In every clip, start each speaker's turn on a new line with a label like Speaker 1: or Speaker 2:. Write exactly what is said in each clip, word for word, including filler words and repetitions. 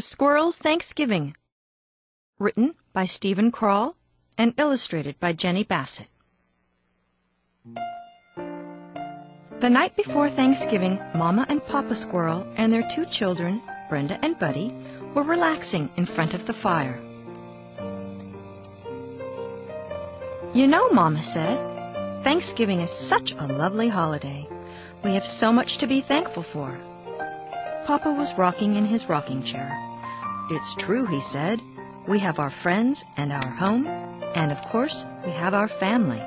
Speaker 1: Squirrel's Thanksgiving, written by Stephen Kroll and illustrated by Jenny Bassett. The night before Thanksgiving, Mama and Papa Squirrel and their two children, Brenda and Buddy, were relaxing in front of the fire. "You know," Mama said, "Thanksgiving is such a lovely holiday. We have so much to be thankful for." Papa was rocking in his rocking chair. "It's true," he said. "We have our friends and our home, and of course we have our family."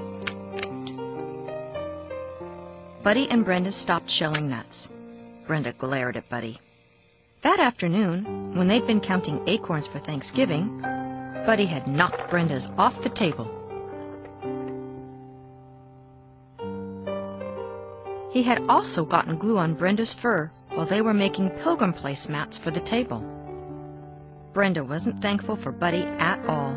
Speaker 1: Buddy and Brenda stopped shelling nuts. Brenda glared at Buddy. That afternoon, when they'd been counting acorns for Thanksgiving, Buddy had knocked Brenda's off the table. He had also gotten glue on Brenda's fur while they were making pilgrim place mats for the table. Brenda wasn't thankful for Buddy at all.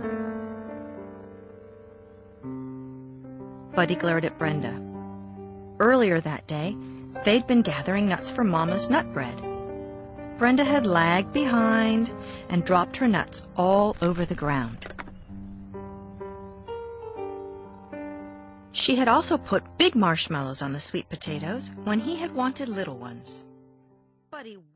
Speaker 1: Buddy glared at Brenda. Earlier that day, they'd been gathering nuts for Mama's nut bread. Brenda had lagged behind and dropped her nuts all over the ground. She had also put big marshmallows on the sweet potatoes when he had wanted little ones. Buddy